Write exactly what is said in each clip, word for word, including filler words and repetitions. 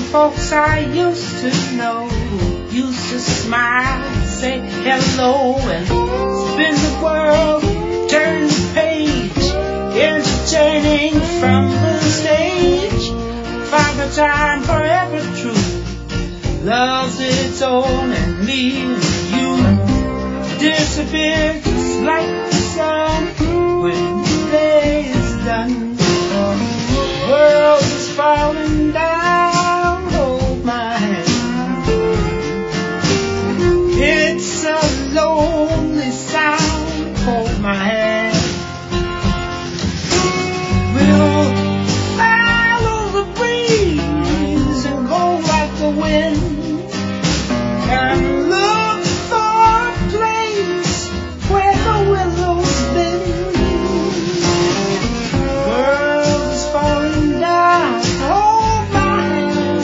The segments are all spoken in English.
folks I used to know used to smile, say hello, and spin the world, turn the page, entertaining from the stage. Find the time for every truth, loves its own, and me and you disappear just like the sun when the day is done. The world is falling down, hold my hand. It's a lonely sound, hold my hand. We'll follow the breeze and go like the wind, and look for a place where the willows bend. The world is falling down, hold my hand,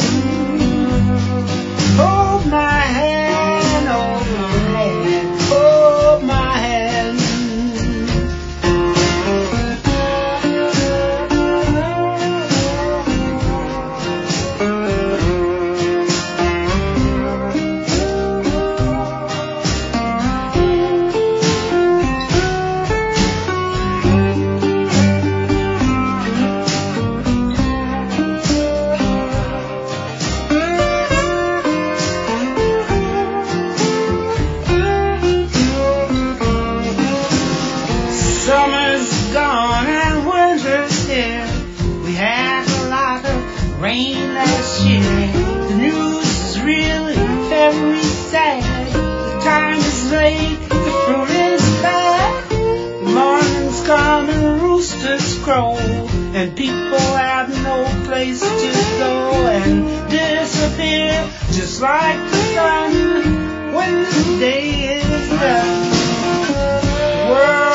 hold my hand, hold my hand, hold my hand. Summer's gone and winter's here. We had a lot of rain last year. The news is really very sad. The time is late, the fruit is bad. The morning's come and roosters crow, and people have no place to go and disappear just like the sun when the day is done. The world